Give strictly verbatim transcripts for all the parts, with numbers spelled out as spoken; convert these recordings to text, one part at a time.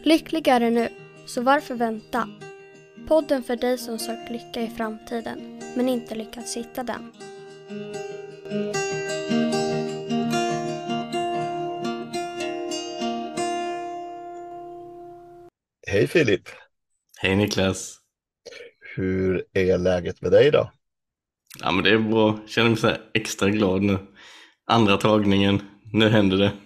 Lyckligare nu, så varför vänta? Podden för dig som sökt lycka i framtiden, men inte lyckats hitta den. Hej Filip, Hej Niklas. hur är läget med dig då? Ja men det är bra, känner mig så här extra glad nu. Andra tagningen, nu händer det.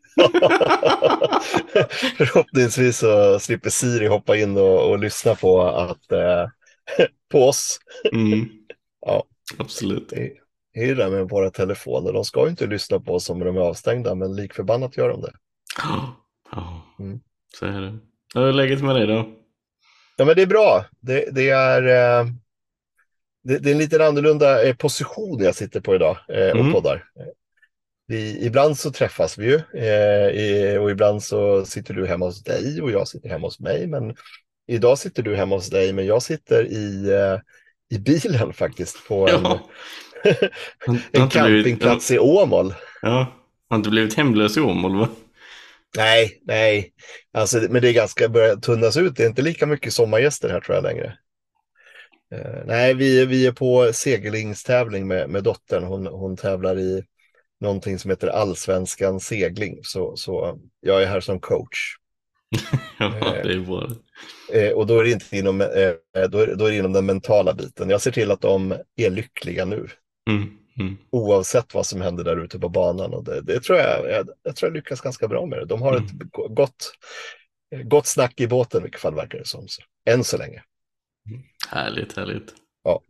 Förhoppningsvis så slipper Siri hoppa in och, och lyssna på, att, eh, på oss. Mm, Ja, absolut. det det är ju det där med våra telefoner. De ska ju inte lyssna på oss om de är avstängda, men likförbannat gör de det. Ja, Mm. så är det. Hur är läget med dig då? Ja, men det är bra. Det, det är, eh, det, det är en lite annorlunda eh, position jag sitter på idag eh, och Mm. poddar. Vi, ibland så träffas vi ju eh, i, och ibland så sitter du hemma hos dig och jag sitter hemma hos mig. Men idag sitter du hemma hos dig, men jag sitter i, eh, i bilen faktiskt på en, Ja, har har en inte blivit, har, campingplats i Åmål. ja, har inte blivit hemlös i Åmål va? Nej, nej, alltså, men det är ganska börjat tunnas ut. Det är inte lika mycket sommargäster här tror jag längre. Eh, nej, vi, vi är på seglingstävling med, med dottern. Hon, hon tävlar i någonting som heter Allsvenskan segling. Så, så jag är här som coach. Ja, Eh, det är bra. eh, och då är det inte inom, eh, då är, då är det inom den mentala biten. Jag ser till att de är lyckliga nu. Mm, mm, Oavsett vad som händer där ute på banan. Och det, det tror jag, jag, jag tror jag lyckas ganska bra med det. De har ett mm. gott, gott snack i båten i vilket fall verkar det som. Så, än så länge. Härligt, härligt. Ja.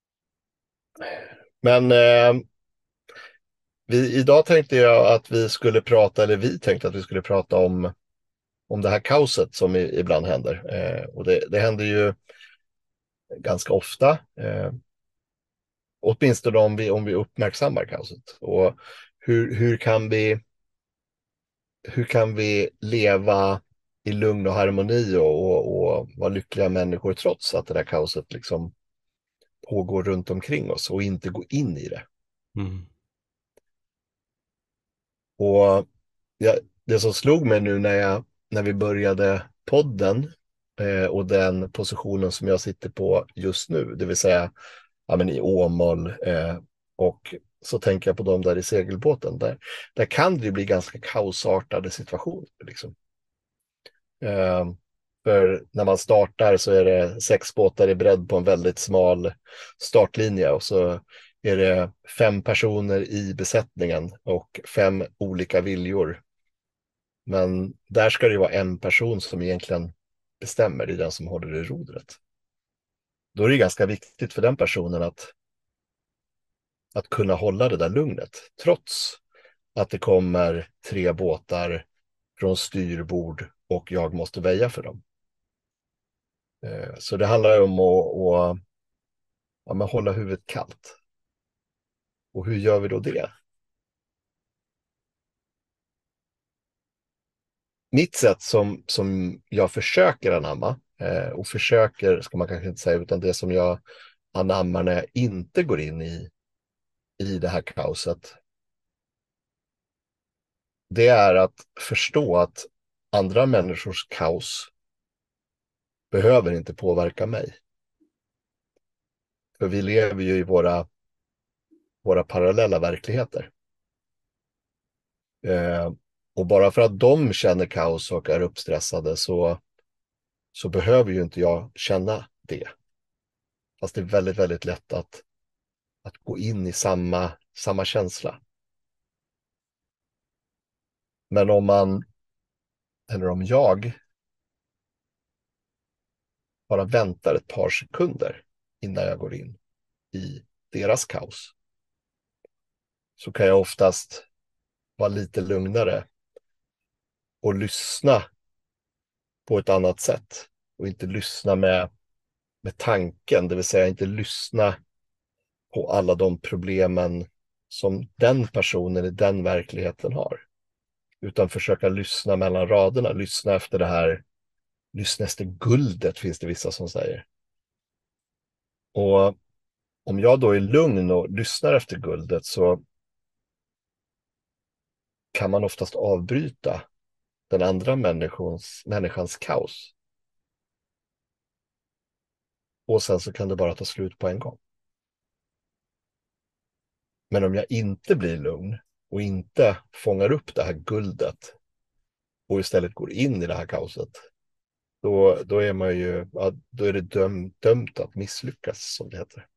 Men eh, vi, idag tänkte jag att vi skulle prata, eller vi tänkte att vi skulle prata om, om det här kaoset som i, ibland händer. Eh, och det, det händer ju ganska ofta. Eh, åtminstone om vi, om vi uppmärksammar kaoset. Och hur, hur, kan vi, hur kan vi leva i lugn och harmoni och, och, och vara lyckliga människor trots att det där kaoset liksom pågår runt omkring oss och inte gå in i det. Mm. Och ja, det som slog mig nu när, jag, när vi började podden eh, och den positionen som jag sitter på just nu, det vill säga ja, men i Åmål eh, och så tänker jag på dem där i segelbåten. Där, där kan det ju bli ganska kaosartade situationer. Liksom. Eh, för när man startar så är det sex båtar i bredd på en väldigt smal startlinje och så är det fem personer i besättningen och fem olika viljor. Men där ska det ju vara en person som egentligen bestämmer, det är den som håller i rodret. Då är det ganska viktigt för den personen att att kunna hålla det där lugnet, trots att det kommer tre båtar från styrbord och jag måste väja för dem. Så det handlar om att, att ja, men hålla huvudet kallt. Och hur gör vi då det? Mitt sätt som, som jag försöker anamma, och försöker ska man kanske inte säga, utan det som jag anammar när jag inte går in i, i det här kaoset, det är att förstå att andra människors kaos behöver inte påverka mig. För vi lever ju i våra, våra parallella verkligheter. Eh, och bara för att de känner kaos och är uppstressade så, så behöver ju inte jag känna det. Fast det är väldigt, väldigt lätt att, att gå in i samma, samma känsla. Men om man, eller om jag, bara väntar ett par sekunder innan jag går in i deras kaos, så kan jag oftast vara lite lugnare och lyssna på ett annat sätt. Och inte lyssna med, med tanken, det vill säga inte lyssna på alla de problemen som den personen i den verkligheten har. Utan försöka lyssna mellan raderna, lyssna efter det här, lyssna efter guldet finns det vissa som säger. Och om jag då är lugn och lyssnar efter guldet så kan man oftast avbryta den andra människans, människans kaos. Och sen så kan det bara ta slut på en gång. Men om jag inte blir lugn och inte fångar upp det här guldet och istället går in i det här kaoset, då, då är man ju, ja, då är det döm, dömt att misslyckas, som det heter.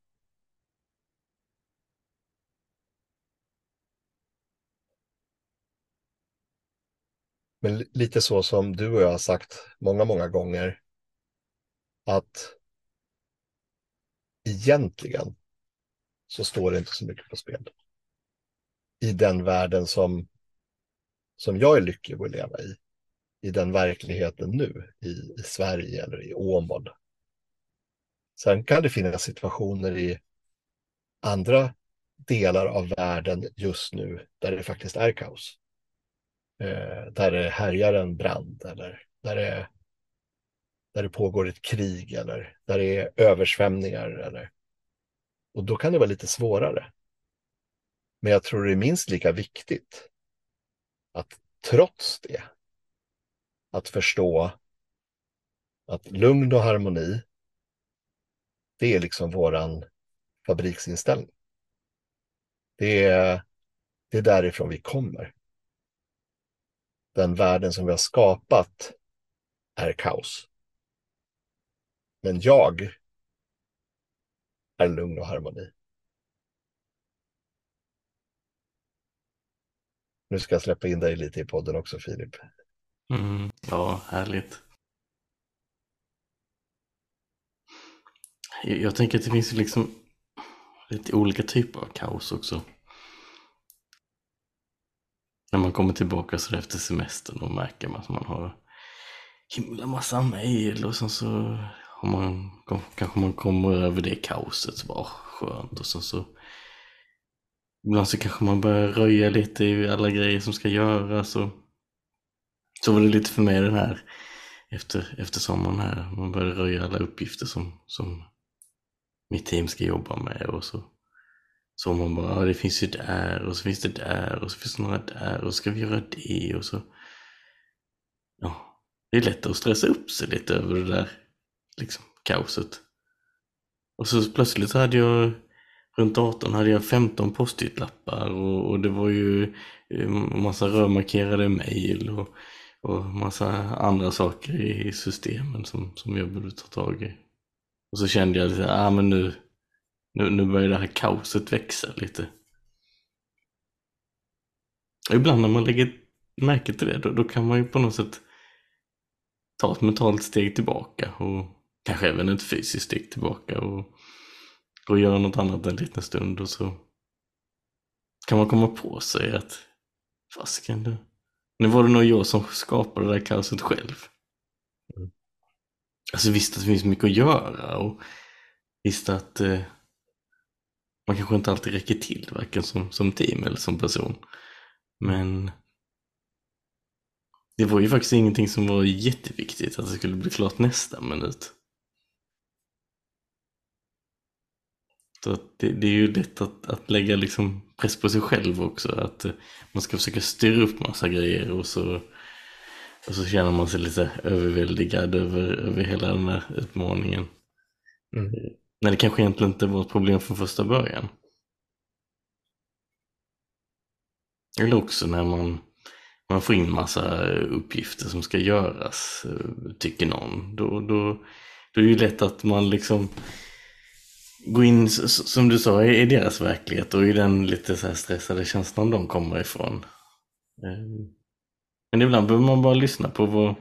Men li- lite så som du och jag har sagt många, många gånger, att egentligen så står det inte så mycket på spel. I den världen som, som jag är lycklig att leva i, i den verkligheten nu, i, i Sverige eller i Åmål. Sen kan det finnas situationer i andra delar av världen just nu där det faktiskt är kaos. Eh, där det härjar en brand eller där det, där det pågår ett krig eller där det är översvämningar. Eller, och då kan det vara lite svårare. Men jag tror det är minst lika viktigt att trots det, att förstå att lugn och harmoni, det är liksom våran fabriksinställning. Det är, det är därifrån vi kommer. Den världen som vi har skapat är kaos. Men jag är lugn och harmoni. Nu ska jag släppa in dig lite i podden också, Filip. Mm, ja, härligt. Jag, jag tänker att det finns ju liksom lite olika typer av kaos också. När man kommer tillbaka så efter semestern och märker man att man har himla massa mejl och sen så har man, kanske man kommer över det kaoset så bara skönt och sen så ibland så kanske man börjar röja lite i alla grejer som ska göras och så var det lite för mig den här efter, efter sommaren här, man började röja alla uppgifter som, som mitt team ska jobba med och så så man bara, ja, det finns ju där och så finns det där och så finns det några där och så ska vi göra det och så ja, det är lätt att stressa upp sig lite över det där liksom kaoset. Och så plötsligt så hade jag runt arton hade jag femton post-it-lappar och, och det var ju en massa rörmarkerade mejl och, och massa andra saker i systemen som, som jag borde ta tag i. Och så kände jag lite, ah, men nu, nu, nu börjar det här kaoset växa lite. Och ibland när man lägger märke till det, då, då kan man ju på något sätt ta ett mentalt steg tillbaka och kanske även ett fysiskt steg tillbaka och, och göra något annat en liten stund och så kan man komma på sig att fasken du, nu var det nog jag som skapade det där kaoset själv. Mm. Alltså visst att det finns mycket att göra och visst att eh, man kanske inte alltid räcker till varken som, som team eller som person. Men det var ju faktiskt ingenting som var jätteviktigt att det skulle bli klart nästa minut. Så att det, det är ju lätt att, att lägga liksom press på sig själv också. Att eh, man ska försöka styra upp massa grejer och så, och så känner man sig lite överväldigad över, över hela den här utmaningen. Mm. När det kanske egentligen inte var ett problem från första början. Eller också när man, man får in massa uppgifter som ska göras, tycker någon. Då, då, då är det ju lätt att man liksom går in, som du sa, i deras verklighet och i den lite så här stressade känslan de kommer ifrån. Men ibland behöver man bara lyssna på vad,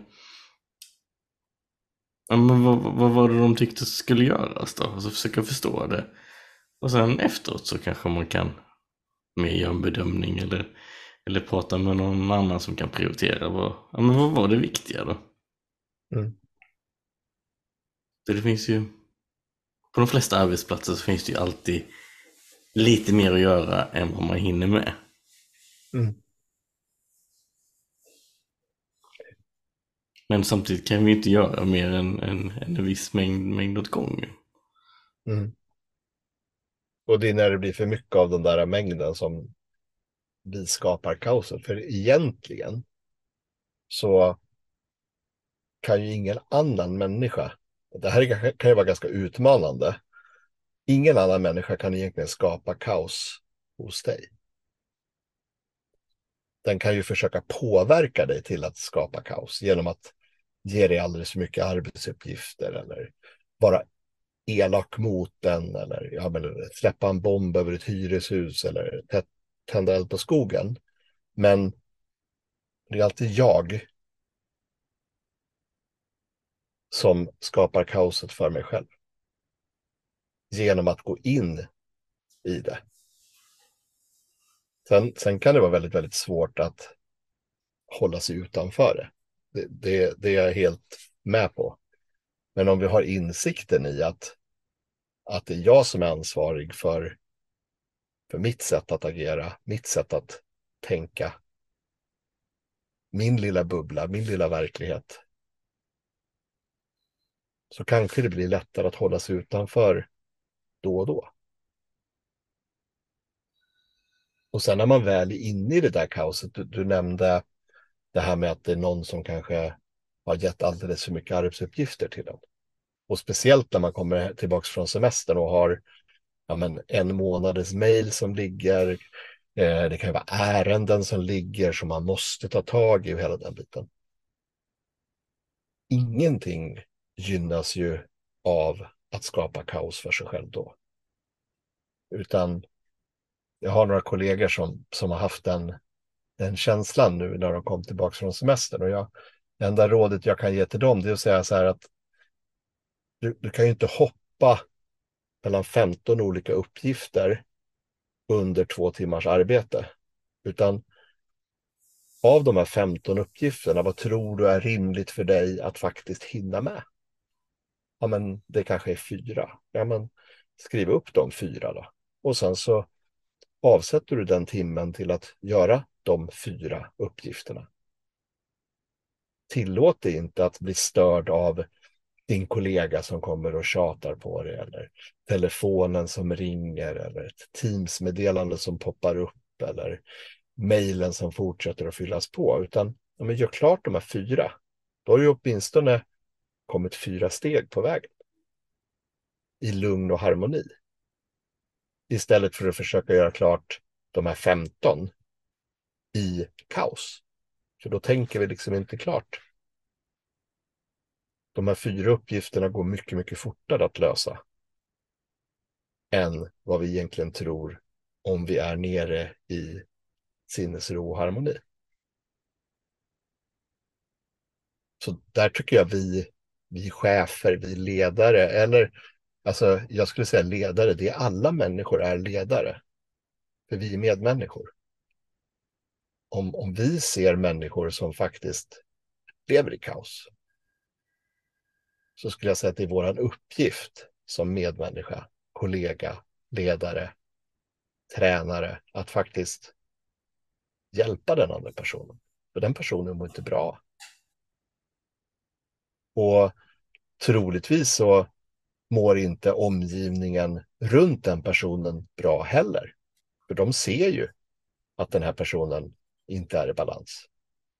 ja, men vad, vad var det de tyckte skulle göras då? Och så försöka förstå det. Och sen efteråt så kanske man kan mer göra en bedömning eller, eller prata med någon annan som kan prioritera. Vad, ja, men vad var det viktiga då? Mm. Så det finns ju, på de flesta arbetsplatser så finns det ju alltid lite mer att göra än vad man hinner med. Mm. Men samtidigt kan vi inte göra mer än, än, än en viss mängd, mängd åt gången. Mm. Och det är när det blir för mycket av den där mängden som vi skapar kaoset. För egentligen så kan ju ingen annan människa, det här är- kan ju vara ganska utmanande, ingen annan människa kan egentligen skapa kaos hos dig. Den kan ju försöka påverka dig till att skapa kaos genom att ge dig alldeles för mycket arbetsuppgifter eller vara elak mot den eller, ja, men, släppa en bomb över ett hyreshus eller tä- tända eld på skogen. Men det är alltid jag som skapar kaoset för mig själv genom att gå in i det. Sen, sen kan det vara väldigt, väldigt svårt att hålla sig utanför det. Det, det. det är jag helt med på. Men om vi har insikten i att, att det är jag som är ansvarig för, för mitt sätt att agera, mitt sätt att tänka, min lilla bubbla, min lilla verklighet, så kanske det blir lättare att hålla sig utanför då och då. Och sen när man väl är inne i det där kaoset, du, du nämnde det här med att det är någon som kanske har gett alldeles för mycket arbetsuppgifter till en. Och speciellt när man kommer tillbaka från semestern och har, ja, men, en månaders mejl som ligger, eh, det kan ju vara ärenden som ligger som man måste ta tag i och hela den biten. Ingenting gynnas ju av att skapa kaos för sig själv då. Utan jag har några kollegor som, som har haft den, den känslan nu när de kom tillbaka från semestern. Och jag, det enda rådet jag kan ge till dem, det är att säga så här att du, du kan ju inte hoppa mellan femton olika uppgifter under två timmars arbete. Utan av de här femton uppgifterna, vad tror du är rimligt för dig att faktiskt hinna med? Ja, men det kanske är fyra. Ja, men skriv upp de fyra då. Och sen så avsätter du den timmen till att göra de fyra uppgifterna. Tillåt dig inte att bli störd av din kollega som kommer och tjatar på dig, eller telefonen som ringer, eller ett Teams-meddelande som poppar upp, eller mejlen som fortsätter att fyllas på. Utan, ja, men gör klart de här fyra. Då har du åtminstone kommit fyra steg på vägen. I lugn och harmoni. Istället för att försöka göra klart de här femton i kaos. För då tänker vi liksom inte klart. De här fyra uppgifterna går mycket, mycket fortare att lösa än vad vi egentligen tror om vi är nere i sinnesro och harmoni. Så där tycker jag vi, vi chefer, vi ledare, eller alltså jag skulle säga ledare, det är alla människor är ledare. För vi är medmänniskor. Om, om vi ser människor som faktiskt lever i kaos, så skulle jag säga att det är vår uppgift som medmänniska, kollega, ledare, tränare att faktiskt hjälpa den andra personen. För den personen mår inte bra. Och troligtvis så mår inte omgivningen runt den personen bra heller. För de ser ju att den här personen inte är i balans.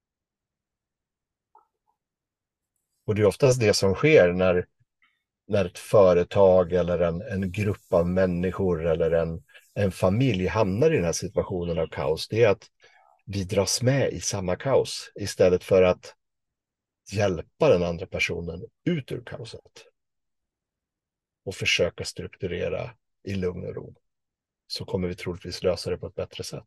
Och det är oftast det som sker när, när ett företag eller en, en grupp av människor eller en, en familj hamnar i den här situationen av kaos. Det är att vi dras med i samma kaos istället för att hjälpa den andra personen ut ur kaoset och försöka strukturera i lugn och ro. Så kommer vi troligtvis lösa det på ett bättre sätt.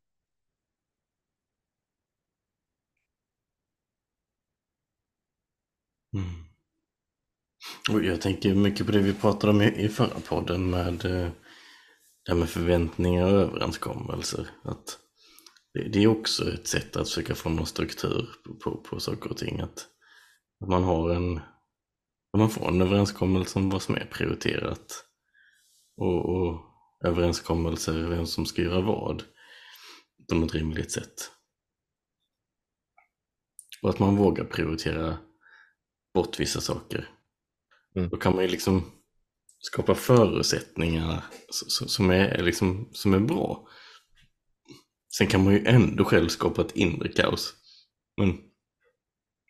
Mm. Och jag tänker mycket på det vi pratade om i, i förra podden med eh, det här med förväntningar och överenskommelser. Att det, det är också ett sätt att försöka få någon struktur på, på, på saker och ting. Att, att man har en, att man får en överenskommelse om vad som är prioriterat. Och, och överenskommelser vem som ska göra vad på något rimligt sätt. Och att man vågar prioritera bort vissa saker. Mm. Då kan man ju liksom skapa förutsättningar som är, liksom, som är bra. Sen kan man ju ändå själv skapa ett inre kaos. Men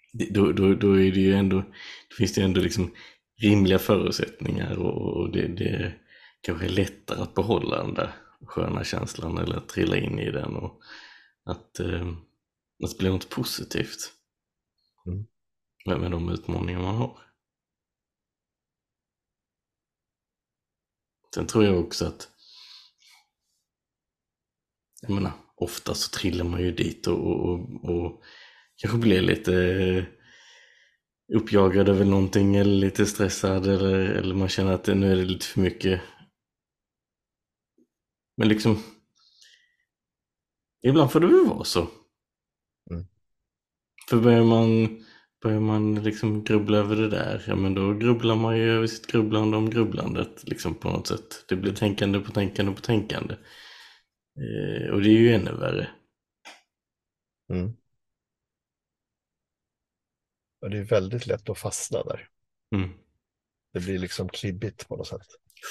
det- då, då, då är det ju ändå, då finns det ju ändå liksom rimliga förutsättningar och, och det, det kanske är lättare att behålla den där sköna känslan eller att trilla in i den och att, eh, att det blir något positivt Mm. med, med de utmaningar man har. Sen tror jag också att, jag menar, ofta så trillar man ju dit och, och, och kanske blir lite eh, uppjagad över någonting eller lite stressad eller, eller man känner att det, nu är det lite för mycket. Men liksom, ibland får det väl vara så. Mm. För börjar man, börjar man liksom grubbla över det där, ja men då grubblar man ju över sitt grubblande om grubblandet liksom på något sätt. Det blir tänkande på tänkande på tänkande. Eh, och det är ju ännu värre. Mm. Och det är väldigt lätt att fastna där. Mm. Det blir liksom klibbigt på något sätt.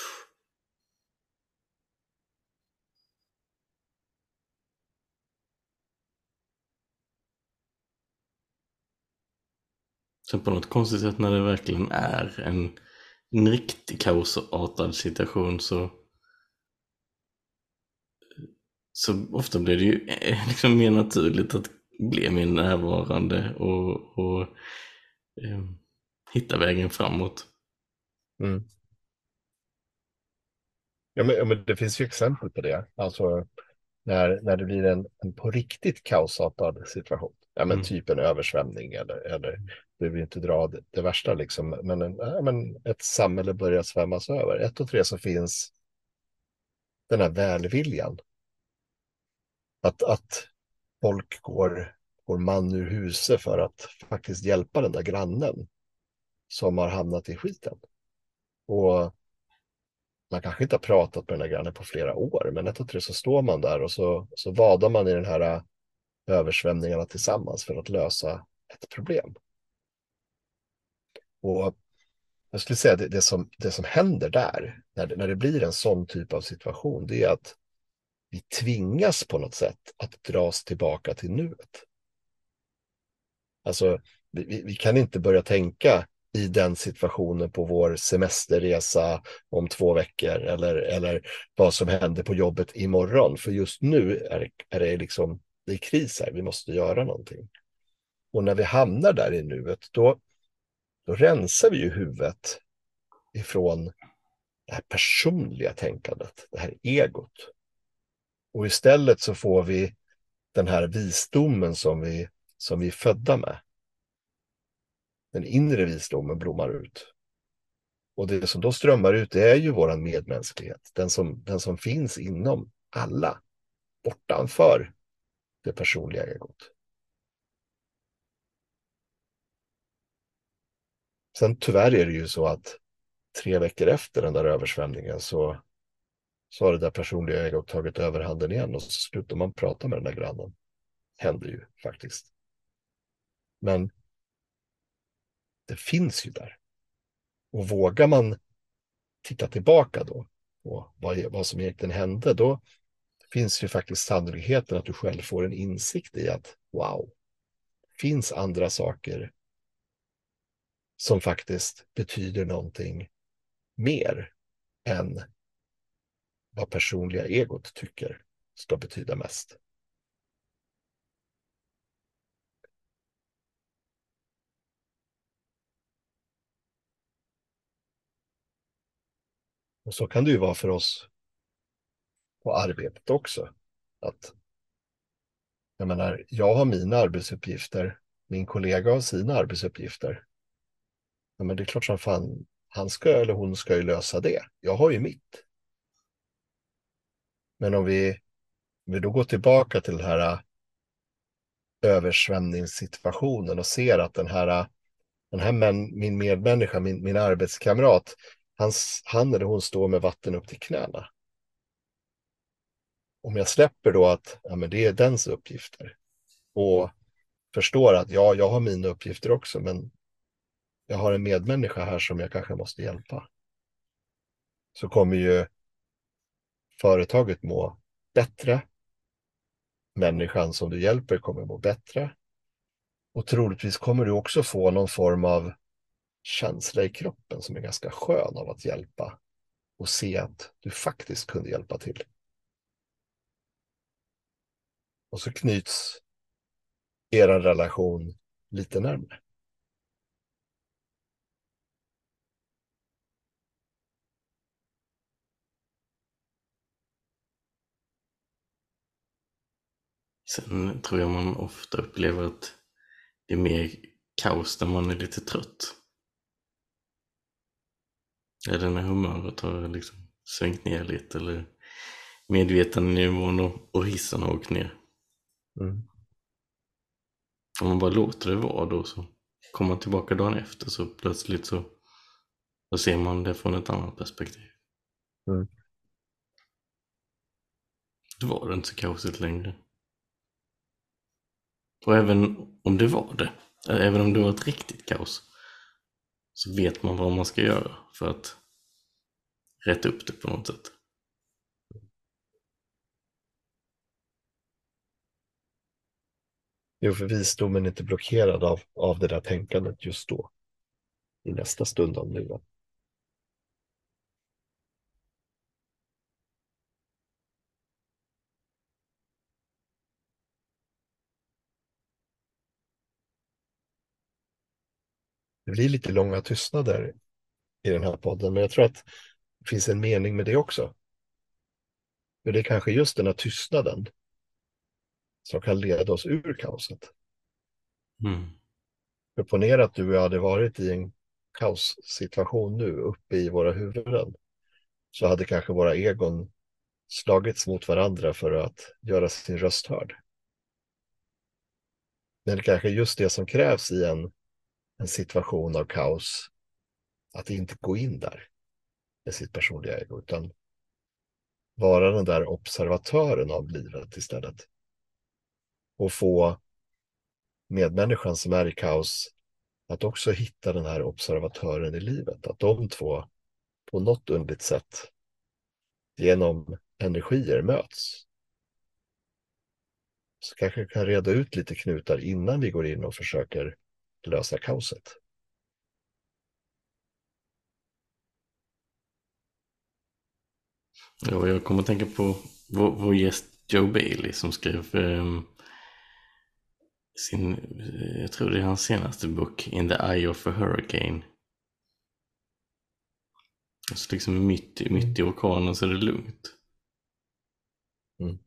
Sen på något konstigt sätt när det verkligen är en, en riktig kaosartad situation så så ofta blir det ju eh, liksom mer naturligt att bli mer närvarande och, och eh, hitta vägen framåt. Mm. Ja, men, ja, men det finns ju exempel på det. Alltså när, när det blir en, en på riktigt kaosartad situation. Ja, men Mm. typ en översvämning eller, eller du vill inte dra det, det värsta liksom. Men, en, ja, men ett samhälle börjar svämmas över. Ett och tre så finns den här välviljan. Att, att folk går, går man ur huset för att faktiskt hjälpa den där grannen som har hamnat i skiten. Och man kanske inte har pratat med den där grannen på flera år, men ett och tre så står man där och så, så vadar man i den här äh, översvämningarna tillsammans för att lösa ett problem. Och jag skulle säga att det, det, som, det som händer där, när det, när det blir en sån typ av situation, det är att vi tvingas på något sätt att dras tillbaka till nuet. Alltså, vi, vi, vi kan inte börja tänka i den situationen på vår semesterresa om två veckor eller, eller vad som händer på jobbet imorgon. För just nu är, är det liksom, det är kris här, vi måste göra någonting. Och när vi hamnar där i nuet, då, då rensar vi ju huvudet ifrån det här personliga tänkandet, det här egot. Och istället så får vi den här visdomen som vi, som vi är födda med. Den inre visdomen blommar ut. Och det som då strömmar ut, det är ju våran medmänsklighet. Den som, den som finns inom alla, bortanför det personliga egot. Sen tyvärr är det ju så att tre veckor efter den där översvämningen så, så har det där personliga egot tagit överhanden igen och så slutar man prata med den där grannen. Händer ju faktiskt. Men det finns ju där. Och vågar man titta tillbaka då på vad, vad som egentligen hände, då finns ju faktiskt sannolikheten att du själv får en insikt i att wow, finns andra saker som faktiskt betyder någonting mer än vad personliga egot tycker ska betyda mest. Och så kan det ju vara för oss på arbetet också. Att, jag menar, jag har mina arbetsuppgifter, min kollega har sina arbetsuppgifter. Ja, men det är klart som fan, han ska eller hon ska ju lösa det. Jag har ju mitt. Men om vi, om vi då går tillbaka till den här översvämningssituationen och ser att den här, den här män, min medmänniska, min, min arbetskamrat, hans, han eller hon står med vatten upp till knäna. Om jag släpper då att ja, men det är dens uppgifter och förstår att ja, jag har mina uppgifter också, men jag har en medmänniska här som jag kanske måste hjälpa. Så kommer ju företaget må bättre. Människan som du hjälper kommer må bättre. Och troligtvis kommer du också få någon form av känsla i kroppen som är ganska skön av att hjälpa och se att du faktiskt kunde hjälpa till. Och så knyts er relation lite närmare. Sen tror jag man ofta upplever att det är mer kaos när man är lite trött. Eller när humöret har liksom svängt ner lite, eller medvetandenivån och, och hissen har åkt ner. Mm. Om man bara låter det vara då, så kommer man tillbaka dagen efter, så plötsligt så då ser man det från ett annat perspektiv. Mm. Då var det inte så kaosigt längre. Och även om det var det, även om det var ett riktigt kaos, så vet man vad man ska göra för att rätta upp det på något sätt. Jo, för visdomen är inte blockerad av, av det där tänkandet just då. I nästa stund av nuet. Det blir lite långa tystnader i den här podden, men jag tror att det finns en mening med det också. För det är kanske just den här tystnaden som kan leda oss ur kaoset. Mm. För ponera att du och jag hade varit i en kaossituation nu uppe i våra huvuden, så hade kanske våra egon slagits mot varandra för att göra sin röst hörd. Men det kanske är just det som krävs i en, en situation av kaos, att inte gå in där med sitt personliga ego, utan vara den där observatören av livet istället. Och få medmänniskan som är i kaos att också hitta den här observatören i livet. Att de två på något underligt sätt genom energier möts. Så kanske kan reda ut lite knutar innan vi går in och försöker lösa kaoset. Ja, jag kommer att tänka på vår, vår gäst Joe Bailey som skrev um, sin, jag tror det är hans senaste bok, In the Eye of a Hurricane. Så liksom mitt, mitt i orkanen så är det lugnt. Mm.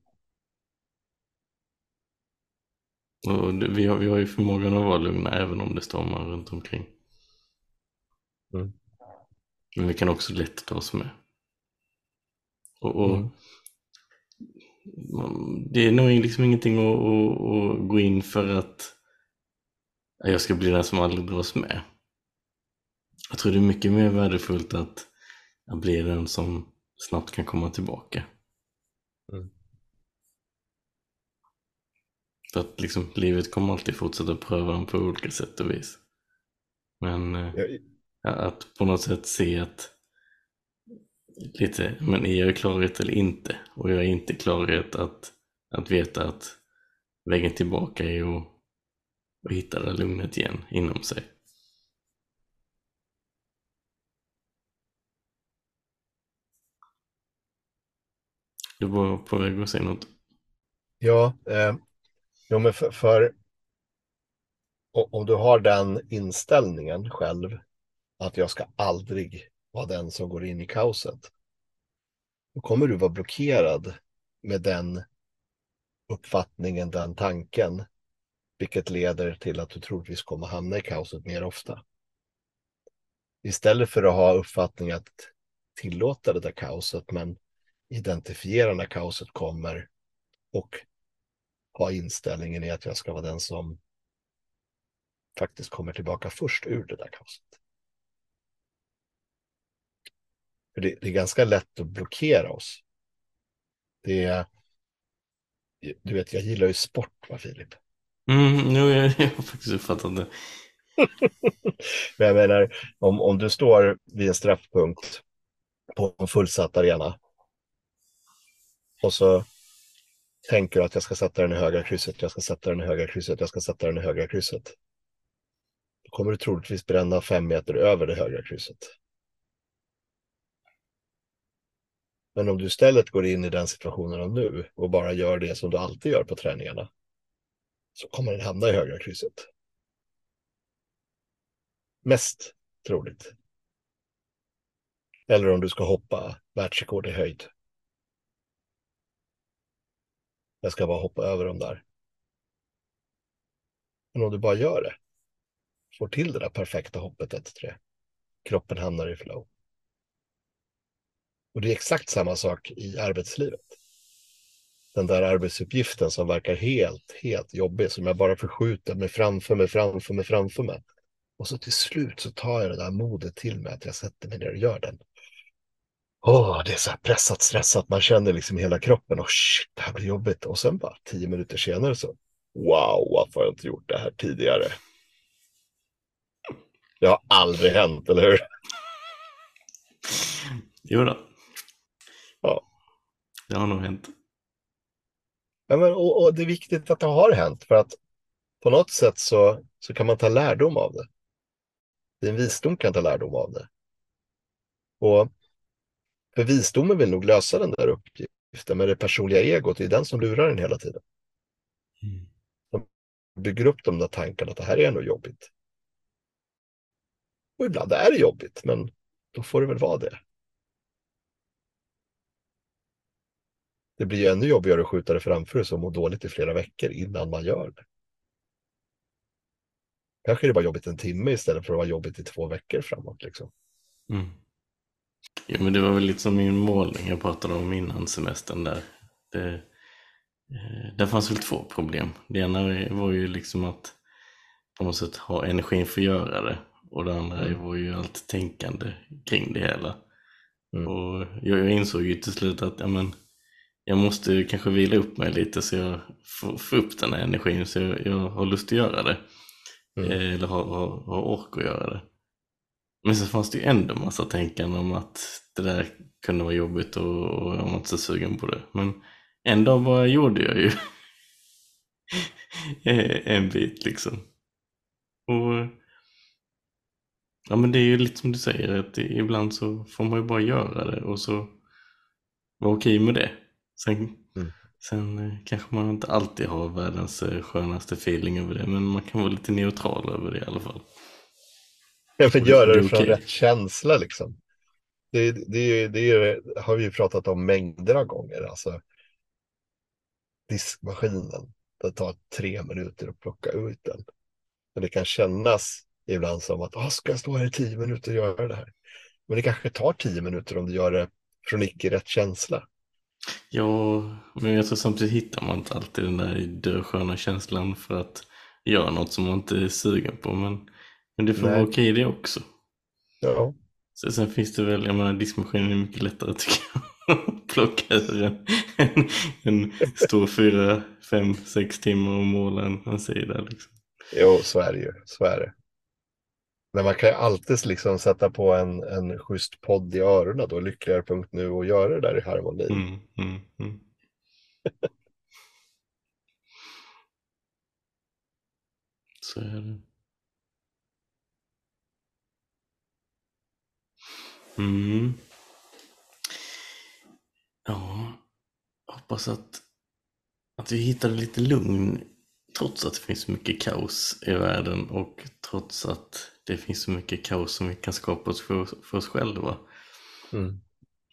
Och det, vi, har, vi har ju förmågan att vara lugna även om det stormar runt omkring. Mm. Men vi kan också lätt ta oss med. Och, och Mm. det är nog liksom ingenting att, att, att gå in för att jag ska bli den som aldrig dras med. Jag tror det är mycket mer värdefullt att jag blir den som snabbt kan komma tillbaka. Mm. För att liksom, livet kommer alltid fortsätta pröva dem på olika sätt och vis. Men Jag, ja, att på något sätt se att lite, men är jag i klarhet eller inte? Och jag är inte i klarhet att, att veta att vägen tillbaka är att, att hitta det lugnet igen inom sig. Du var på väg att säga något. ja, eh, jo, men för, för om du har den inställningen själv, att jag ska aldrig vara den som går in i kaoset, då kommer du vara blockerad med den uppfattningen, den tanken, vilket leder till att du troligtvis kommer hamna i kaoset mer ofta. Istället för att ha uppfattning att tillåta det där kaoset, men identifiera när kaoset kommer och ha inställningen i att jag ska vara den som faktiskt kommer tillbaka först ur det där kaoset. För det, det är ganska lätt att blockera oss. Det är, du vet, jag gillar ju sport, va Filip? Mm, nu jag, jag har faktiskt uppfattat det. Men jag menar, om, om du står vid en straffpunkt på en fullsatt arena och så tänker att jag ska sätta den i högra krysset, jag ska sätta den i högra krysset, jag ska sätta den i högra krysset. Då kommer du troligtvis bränna fem meter över det högra krysset. Men om du istället går in i den situationen av nu och bara gör det som du alltid gör på träningarna, så kommer den hamna i högra krysset. Mest troligt. Eller om du ska hoppa världsrekord i höjd. Jag ska bara hoppa över dem där. Men om du bara gör det, får till det där perfekta hoppet ett tre, kroppen hamnar i flow. Och det är exakt samma sak i arbetslivet. Den där arbetsuppgiften som verkar helt, helt jobbig, som jag bara förskjuter mig framför mig, framför mig, framför mig. Och så till slut så tar jag det där modet till mig att jag sätter mig ner och gör den. Åh, det är så här pressat, stressat. Man känner liksom hela kroppen. Och shit, det här blir jobbigt. Och sen bara tio minuter senare så, wow, varför har jag inte gjort det här tidigare? Det har aldrig hänt, eller hur? Jo då, Ja. det har nog hänt. Ja, men, och, och det är viktigt att det har hänt. För att på något sätt så, så kan man ta lärdom av det. Din visdom kan ta lärdom av det. Och för visdomen vill nog lösa den där uppgiften, med det personliga egot, det är den som lurar den hela tiden. Mm. De bygger upp de där tankarna att det här är ändå jobbigt. Och ibland är det jobbigt, men då får det väl vara det. Det blir ju ännu jobbigare att skjuta det framför sig och må dåligt i flera veckor innan man gör det. Kanske är det bara jobbigt en timme istället för att vara jobbigt i två veckor framåt. Liksom. Mm. Jo, men det var väl lite som min målning jag pratade om innan semestern där. Det, eh, där fanns väl två problem. Det ena var ju liksom att på något sätt ha energin för att göra det. Och det andra Mm. var ju allt tänkande kring det hela. Mm. Och jag, jag insåg ju till slut att ja, men, jag måste kanske vila upp mig lite så jag får, får upp den här energin så jag, jag har lust att göra det. Mm. Eh, eller har, har, har ork att göra det. Men så fanns det ju ändå massa tänkande om att det där kunde vara jobbigt och, och jag var inte så sugen på det. Men en dag bara gjorde jag ju en bit liksom. Och ja, men det är ju lite som du säger att det, ibland så får man ju bara göra det och så vara okej med det. Sen, Mm. sen eh, kanske man inte alltid har världens eh, skönaste feeling över det, men man kan vara lite neutral över det i alla fall. Jag får Och det- göra det är det från okej. rätt känsla liksom. Det, det, det, det har vi ju pratat om mängder av gånger. Alltså, diskmaskinen, det tar tre minuter att plocka ut den. Men det kan kännas ibland som att ah, ska jag stå här i tio minuter och göra det här? Men det kanske tar tio minuter om du gör det från icke rätt känsla. Ja, men jag tror samtidigt hittar man inte alltid den där dödsköna känslan för att göra något som man inte är sugen på. Men, men det får Nej. vara okej det också. Ja. Så, sen finns det väl, jag menar diskmaskinen är mycket lättare tycker jag att plocka ur en, en, en stor fyra, fem, sex timmar och måla en, en sida liksom. Jo, så är det ju. Så är det. Men man kan ju alltid liksom sätta på en, en schysst podd i öronen då, lyckligare punkt nu och göra det där i harmoni. Mm, mm, mm. Så är det. Mm. Ja, hoppas att, att vi hittade lite lugn trots att det finns mycket kaos i världen och trots att det finns så mycket kaos som vi kan skapa oss för, för oss själva. Mm.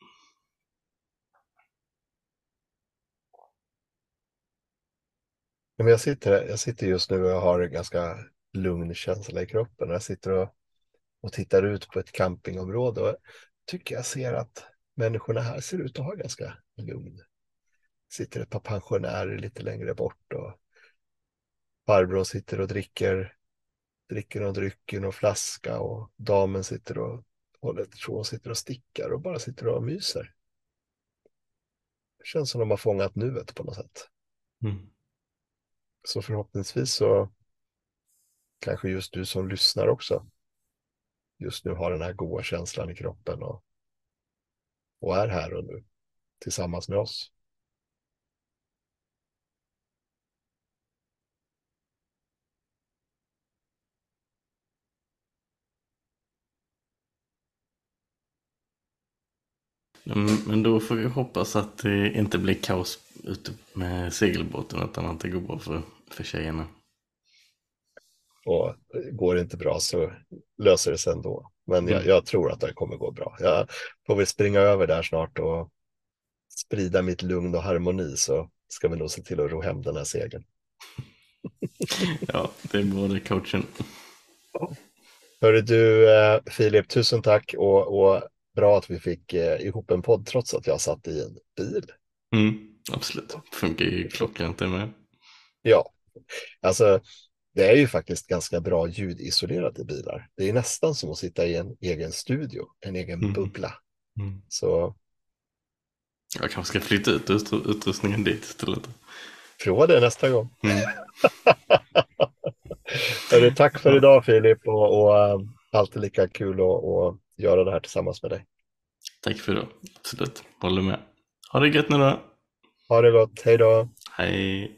Men jag sitter, jag sitter just nu och jag har en ganska lugn känsla i kroppen. Jag sitter och, och tittar ut på ett campingområde och tycker jag ser att människorna här ser ut att ha ganska lugn. Sitter ett par pensionärer lite längre bort och farbrorn sitter och dricker, dricker någon dryck i någon flaska och damen sitter och håller tror sitter och stickar och bara sitter och myser. Det känns som de har fångat nuet på något sätt. Mm. Så förhoppningsvis så kanske just du som lyssnar också just nu har den här goda känslan i kroppen och, och är här och nu tillsammans med oss. Mm, men då får vi hoppas att det inte blir kaos ute med segelbåten, utan att det går bra för, för tjejerna. Och går det inte bra så löser det sig ändå. Men jag, Mm. jag tror att det kommer gå bra. Jag får väl springa över där snart och sprida mitt lugn och harmoni, så ska vi nog se till att ro hem den här segeln. Ja, det är bra det, coachen. Hörru du, eh, Filip, tusen tack, och, och bra att vi fick eh, ihop en podd trots att jag satt i en bil. Mm, absolut. Funkar ju klockan inte med. Ja, alltså det är ju faktiskt ganska bra ljudisolerat i bilar. Det är nästan som att sitta i en egen studio, en egen Mm. bubbla. Mm. Så Jag kanske ska flytta ut utru- utrustningen dit istället. prova det nästa gång. Mm. Hörru, tack för idag, Filip, och, och äh, alltid lika kul att, att göra det här tillsammans med dig. Tack för det. Absolut. Håller med. Ha det gött nu då. Ha det gott, hej då! Hej.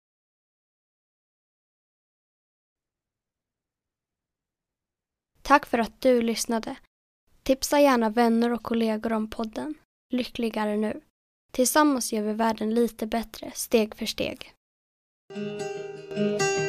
Tack för att du lyssnade. Tipsa gärna vänner och kollegor om podden Lyckligare nu. Tillsammans gör vi världen lite bättre, steg för steg.